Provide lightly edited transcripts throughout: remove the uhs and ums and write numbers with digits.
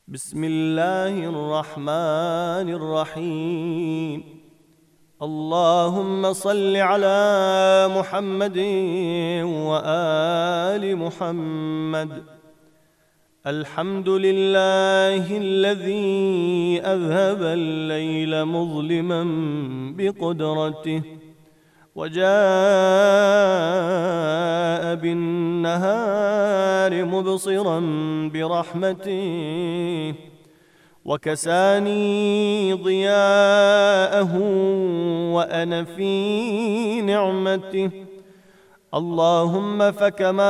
بسم الله الرحمن الرحيم. اللهم صل على محمد وآل محمد. الحمد لله الذي أذهب الليل مظلما بقدرته وجاء بالنهار مبصرا برحمته وكساني ضياءه وأنا في نعمته. اللهم فكما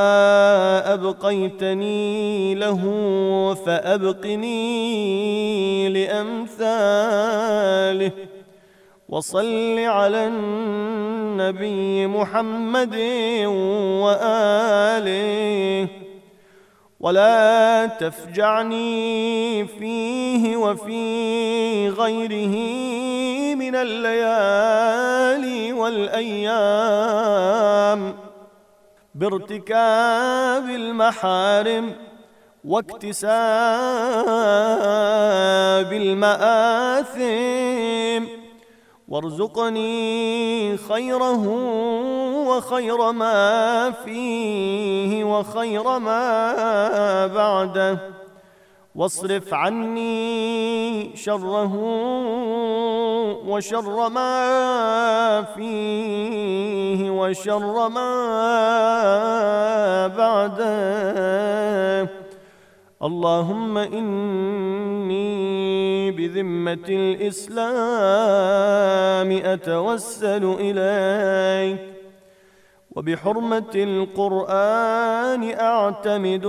أبقيتني له فأبقني لأمثاله. وصل على النبي محمد وآله ولا تفجعني فيه وفي غيره من الليالي والأيام بارتكاب المحارم واكتساب المآثم، وارزقني خيره وخير ما فيه وخير ما بعده، واصرف عني شره وشر ما فيه وشر ما بعده. اللهم إني بذمة الإسلام أتوسل إليك، وبحرمة القرآن أعتمد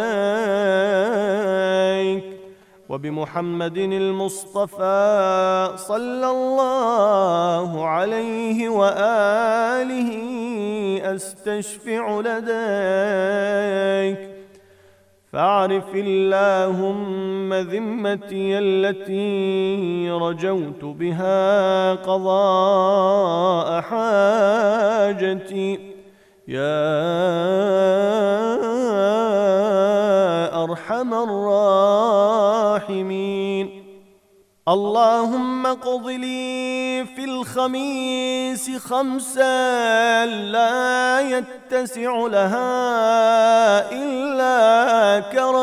عليك، وبمحمد المصطفى صلى الله عليه وآله أستشفع لديك. فاعرف اللهم ذمتي التي رجوت بها قضاء حاجتي يا أرحم الراحمين. اللهم اقض لي في الخميس خمسا لا يتسع لها إلا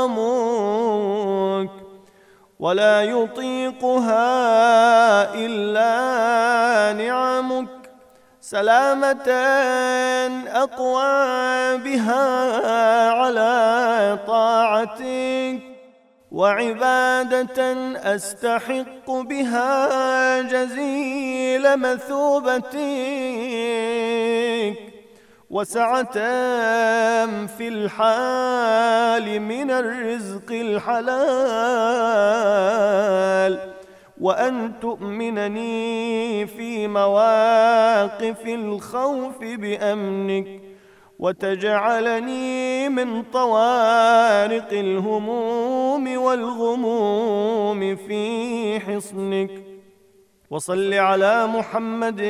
كرمك ولا يطيقها إلا نعمك، سلامة أقوى بها على طاعتك، وعبادة أستحق بها جزيل مثوبتك، وسعة في الحال من الرزق الحلال، وأن تؤمنني في مواقف الخوف بأمنك، وتجعلني من طوارق الهموم والغموم في حصنك. وصل على محمد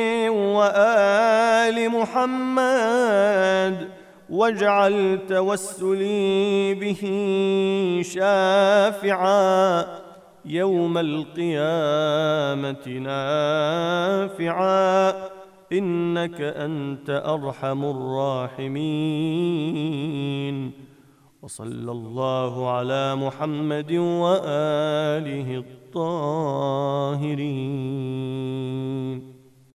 وآل محمد، واجعل توسلي به شافعا يوم القيامة نافعا، إنك أنت أرحم الراحمين. وصلى الله على محمد وآله الطاهرين.